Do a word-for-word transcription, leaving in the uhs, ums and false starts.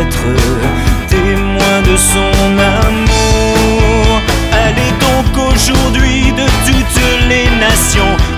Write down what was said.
être témoin de son amour. Allez donc aujourd'hui de toutes les nations